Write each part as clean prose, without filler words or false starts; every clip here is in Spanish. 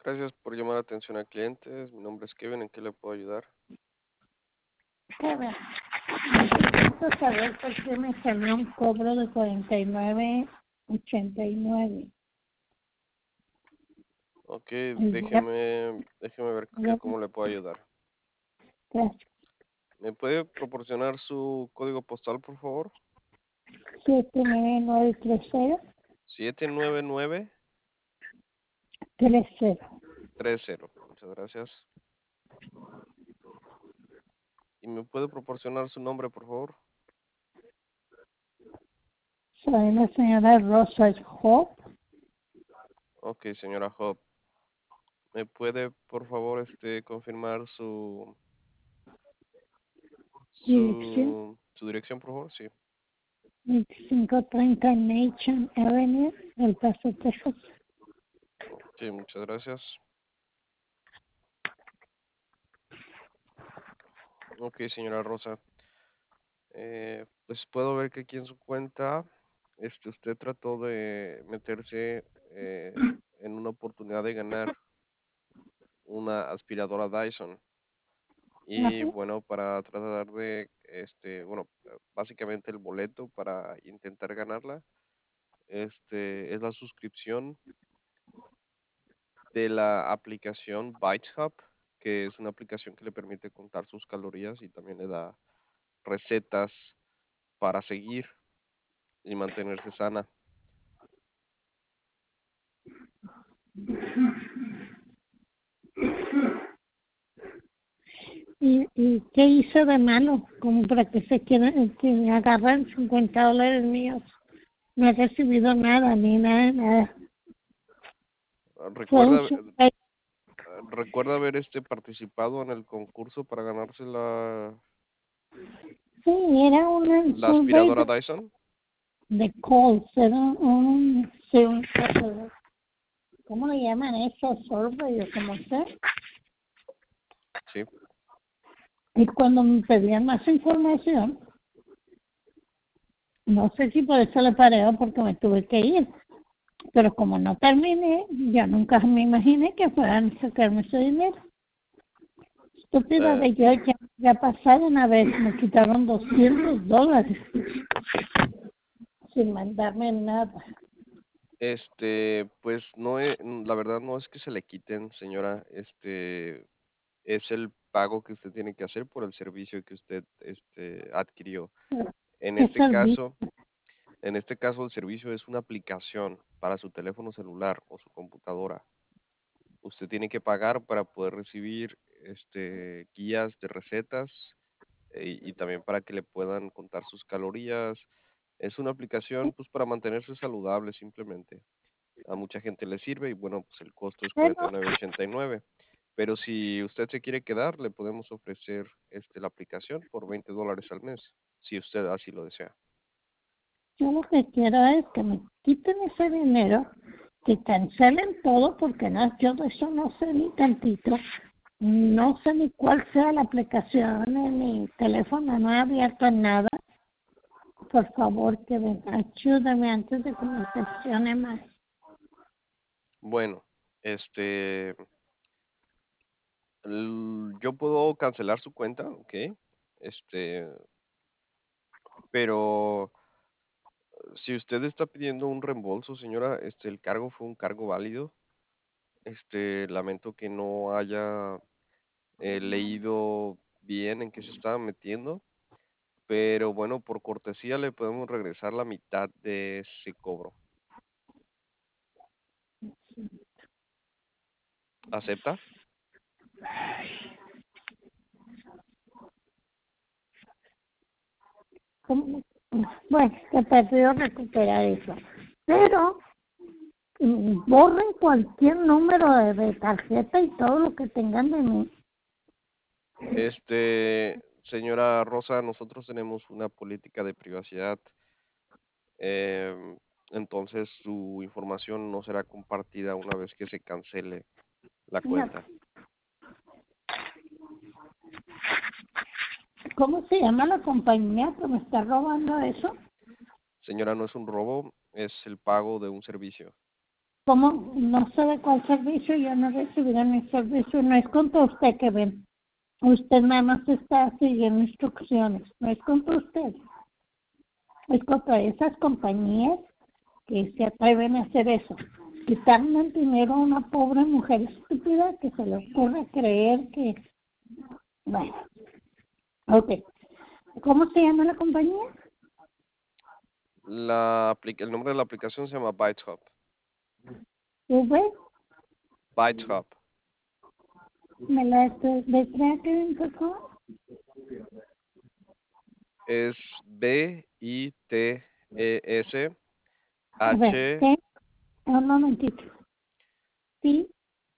Gracias por llamar a atención a clientes. Mi nombre es Kevin. ¿En qué le puedo ayudar? Kevin, necesito saber por qué me salió un cobro de 49.89. Ok, El día déjeme ver de cómo le puedo ayudar. gracias. ¿Me puede proporcionar su código postal, por favor? 79930 79930. 30. Muchas gracias. ¿Y me puede proporcionar su nombre, por favor? Soy la señora Rosa Hope. Ok, señora Hop. ¿Me puede, por favor, confirmar Dirección su dirección, por favor? Sí. 2530 Nation Avenue, El Paso, Texas. Ok, muchas gracias. Ok, señora Rosa. Pues puedo ver que aquí en su cuenta, usted trató de meterse en una oportunidad de ganar una aspiradora Dyson. Y Ajá. bueno, para tratar de, básicamente el boleto para intentar ganarla, es la suscripción de la aplicación Bites Hub, que es una aplicación que le permite contar sus calorías y también le da recetas para seguir y mantenerse sana. ¿Y qué hice de malo? Como para que se quieren que me agarran $50 míos. No he recibido nada, ni nada. Fue un ¿Recuerda, super. recuerda haber participado en el concurso para ganarse Sí, era un la survey aspiradora Dyson? de calls, era sí, ¿cómo le llaman eso? Survey o como sea. Sí. Y cuando me pedían más información, no sé si por eso le paré o porque me tuve que ir, pero como no terminé, yo nunca me imaginé que fueran a sacarme ese dinero. Estúpida Eh, de yo, ya pasado una vez, me quitaron $200 sin mandarme nada. pues no, la verdad no es que se le quiten, señora. Es el pago que usted tiene que hacer por el servicio que usted, adquirió. En ¿Qué este servicio? caso, el servicio es una aplicación para su teléfono celular o su computadora. Usted tiene que pagar para poder recibir, guías de recetas y también para que le puedan contar sus calorías. Es una aplicación, pues, para mantenerse saludable simplemente. A mucha gente le sirve y bueno, pues el costo es Pero 49.89. Pero si usted se quiere quedar, le podemos ofrecer, la aplicación por $20 al mes, si usted así lo desea. yo lo que quiero es que me quiten ese dinero, que cancelen todo, porque no, yo de eso no sé ni tantito. No sé ni cuál sea la aplicación en mi teléfono, no he abierto nada. Por favor, que ayúdame antes de que me decepcione más. Bueno, yo puedo cancelar su cuenta, ¿ok? Este, pero si usted está pidiendo un reembolso, señora, el cargo fue un cargo válido. Lamento que no haya leído bien en qué se estaba metiendo, pero bueno, por cortesía le podemos regresar la mitad de ese cobro. ¿Acepta? ¿Cómo? Bueno, he perdido recuperar eso. Pero borren cualquier número de tarjeta y todo lo que tengan de mí. Señora Rosa, nosotros tenemos una política de privacidad, entonces su información no será compartida una vez que se cancele la No. cuenta. ¿Cómo se llama la compañía que me está robando eso? Señora, no es un robo, es el pago de un servicio. ¿Cómo? No sé de cuál servicio, yo no recibiré mi servicio. No es contra usted que ven. Usted nada más está siguiendo instrucciones. No es contra usted. Es contra esas compañías que se atreven a hacer eso. Quitarle el dinero a una pobre mujer estúpida que se le ocurre creer que... Bueno, ok. ¿Cómo se llama la compañía? El nombre de la aplicación se llama ByteHub. V. ByteHub. ¿Me la deletrea Kevin.com? Es BITES A ver, H ¿qué? Un momentito. Sí,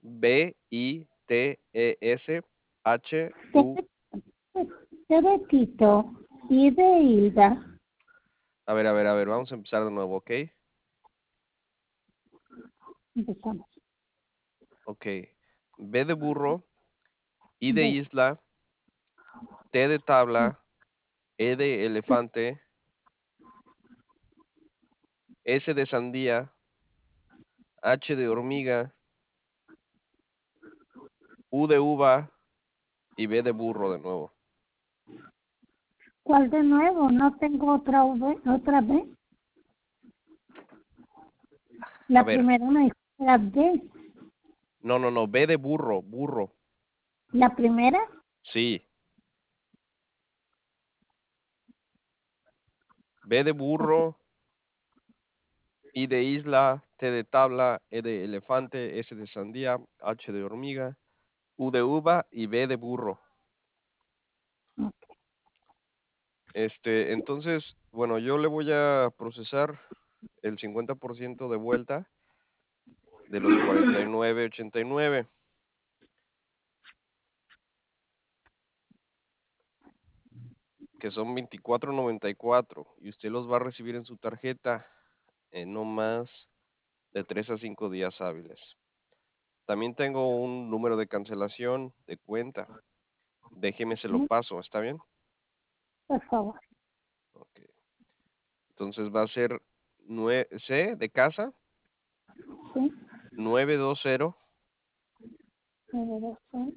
BITES T HU. de Tito, I de Hilda. A ver, vamos a empezar de nuevo, ¿ok? Empezamos. Ok. B de burro, I de B. isla, T de tabla, E de elefante, S de sandía, H de hormiga, U de uva y B de burro de nuevo. ¿Cuál de nuevo? No tengo otra V, otra B. A La ver, primera me dijo que era D. no, B de burro, burro. La primera, Sí, B de burro, I de isla, T de tabla, E de elefante, S de sandía, H de hormiga, U de uva y B de burro. Entonces, bueno, yo le voy a procesar el 50% de vuelta de los 49.89, que son 24.94, y usted los va a recibir en su tarjeta en no más de 3 a 5 días hábiles. También tengo un número de cancelación de cuenta. Déjeme se lo paso, ¿está bien? por favor. Ok. Entonces va a ser C de casa, Sí, 920 nueve,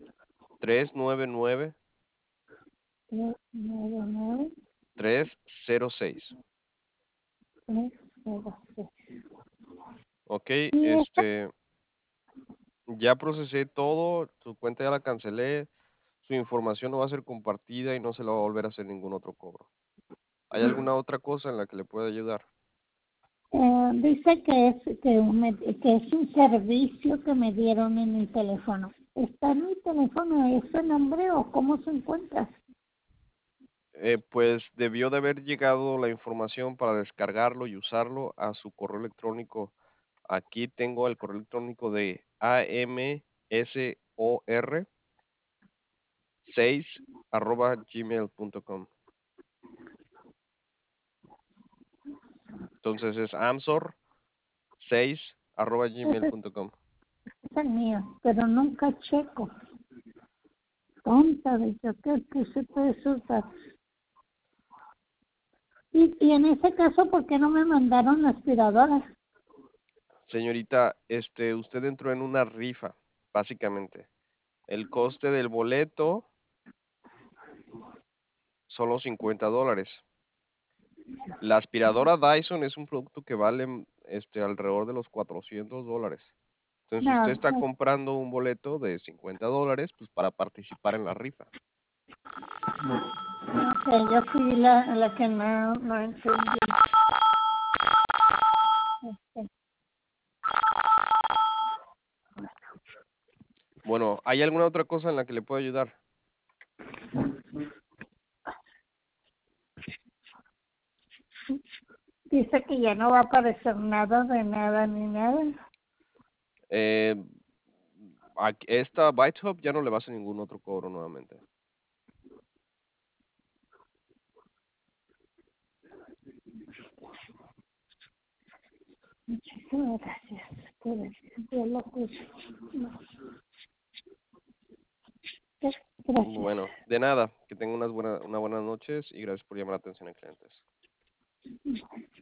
399 3, 9, 9, 306. 3, 0, 6. Ok, Y esta, ya procesé todo, su cuenta ya la cancelé, su información no va a ser compartida y no se le va a volver a hacer ningún otro cobro. ¿Hay alguna otra cosa en la que le pueda ayudar? dice que es un servicio que me dieron en mi teléfono. ¿Está en mi teléfono ese nombre o cómo se encuentra? Pues debió de haber llegado la información para descargarlo y usarlo a su correo electrónico. Aquí tengo el correo electrónico de amsor6 Entonces es Ese amsor6 es el mío, pero nunca checo. Tonta de yo que puse todos esos datos. Y en ese caso, ¿por qué no me mandaron aspiradoras? Señorita, usted entró en una rifa, básicamente. El coste del boleto son los $50. La aspiradora Dyson es un producto que vale alrededor de los $400. Entonces usted No, está comprando un boleto de $50 pues para participar en la rifa. no sé, yo fui la que no entendí. Este, Bueno, ¿hay alguna otra cosa en la que le pueda ayudar? Dice que ya no va a aparecer nada de nada ni nada. Eh, esta ByteHub ya no le va a hacer ningún otro cobro nuevamente. Muchísimas gracias. Yo lo puse. Gracias. Bueno, de nada, que tenga una buenas noches y gracias por llamar la atención a clientes.